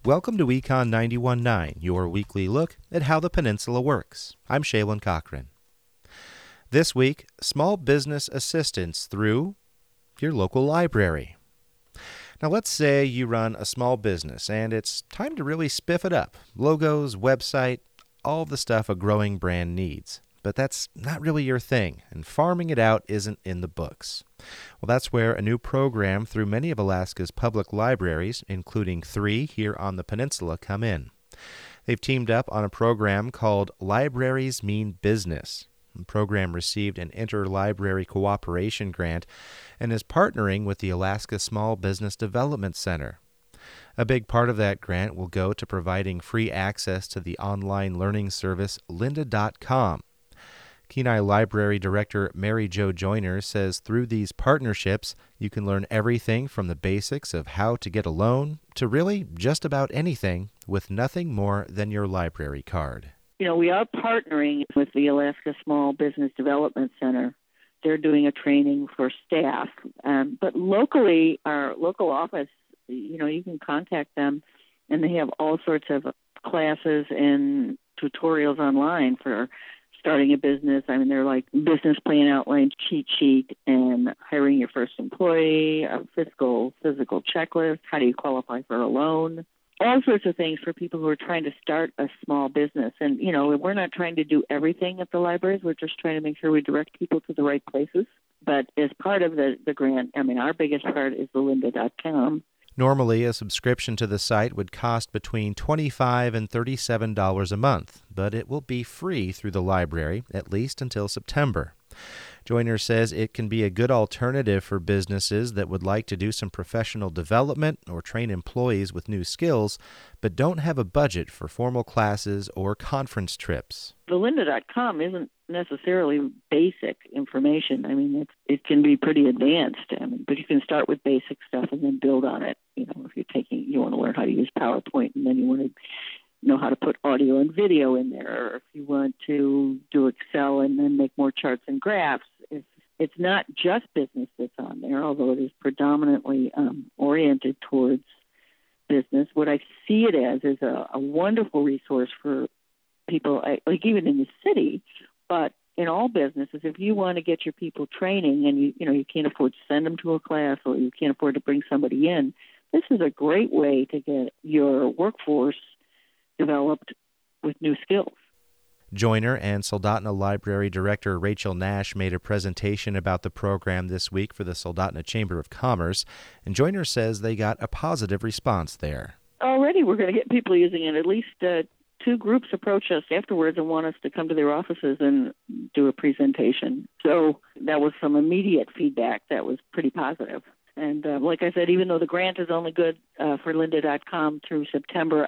Welcome to Econ 91.9, your weekly look at how the peninsula works. I'm Shaylin Cochran. This week, small business assistance through your local library. Now let's say you run a small business and it's time to really spiff it up. Logos, website, all the stuff a growing brand needs. But that's not really your thing, and farming it out isn't in the books. Well, that's where a new program through many of Alaska's public libraries, including 3 here on the peninsula, come in. They've teamed up on a program called Libraries Mean Business. The program received an interlibrary cooperation grant and is partnering with the Alaska Small Business Development Center. A big part of that grant will go to providing free access to the online learning service lynda.com. Kenai Library Director Mary Jo Joyner says through these partnerships, you can learn everything from the basics of how to get a loan to really just about anything with nothing more than your library card. You know, we are partnering with the Alaska Small Business Development Center. They're doing a training for staff. But locally, our local office, you know, you can contact them, and they have all sorts of classes and tutorials online for starting a business. I mean, they're like business plan outline cheat sheet and hiring your first employee, a physical checklist, how do you qualify for a loan, all sorts of things for people who are trying to start a small business. And, you know, we're not trying to do everything at the libraries. We're just trying to make sure we direct people to the right places. But as part of the grant, I mean, our biggest part is the lynda.com. Normally, a subscription to the site would cost between $25 and $37 a month, but it will be free through the library, at least until September. Joyner says it can be a good alternative for businesses that would like to do some professional development or train employees with new skills, but don't have a budget for formal classes or conference trips. The lynda.com isn't necessarily basic information. I mean, it can be pretty advanced, but you can start with basic stuff and then build on it. You know, if you want to learn how to use PowerPoint, and then you want to know how to put audio and video in there, or if you want to do Excel and then make more charts and graphs. It's not just business that's on there, although it is predominantly oriented towards business. What I see it as is a wonderful resource for people, like even in the city, but in all businesses, if you want to get your people training and you can't afford to send them to a class or you can't afford to bring somebody in, this is a great way to get your workforce developed with new skills. Joyner and Soldotna Library Director Rachel Nash made a presentation about the program this week for the Soldotna Chamber of Commerce, and Joyner says they got a positive response there. Already we're going to get people using it. At least 2 groups approached us afterwards and want us to come to their offices and do a presentation. So that was some immediate feedback that was pretty positive. And like I said, even though the grant is only good for lynda.com through September,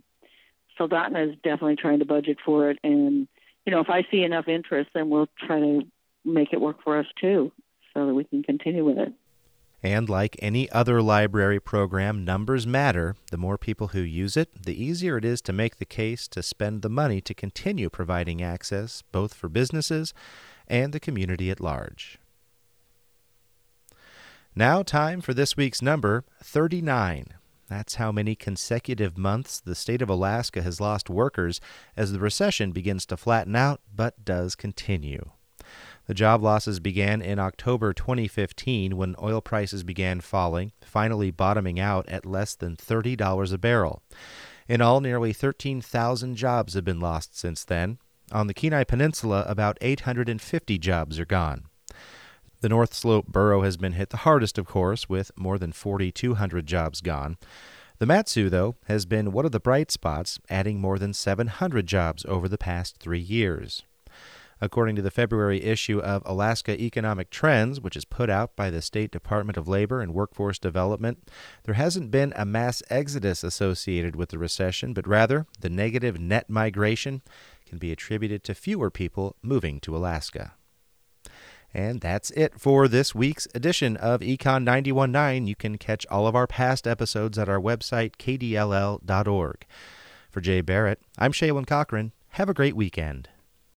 Soldotna is definitely trying to budget for it. And, you know, if I see enough interest, then we'll try to make it work for us too so that we can continue with it. And like any other library program, numbers matter. The more people who use it, the easier it is to make the case to spend the money to continue providing access, both for businesses and the community at large. Now time for this week's number, 39. That's how many consecutive months the state of Alaska has lost workers as the recession begins to flatten out, but does continue. The job losses began in October 2015 when oil prices began falling, finally bottoming out at less than $30 a barrel. In all, nearly 13,000 jobs have been lost since then. On the Kenai Peninsula, about 850 jobs are gone. The North Slope borough has been hit the hardest, of course, with more than 4,200 jobs gone. The Mat-Su, though, has been one of the bright spots, adding more than 700 jobs over the past 3 years. According to the February issue of Alaska Economic Trends, which is put out by the State Department of Labor and Workforce Development, there hasn't been a mass exodus associated with the recession, but rather the negative net migration can be attributed to fewer people moving to Alaska. And that's it for this week's edition of Econ 91.9. You can catch all of our past episodes at our website, kdll.org. For Jay Barrett, I'm Shaylin Cochran. Have a great weekend.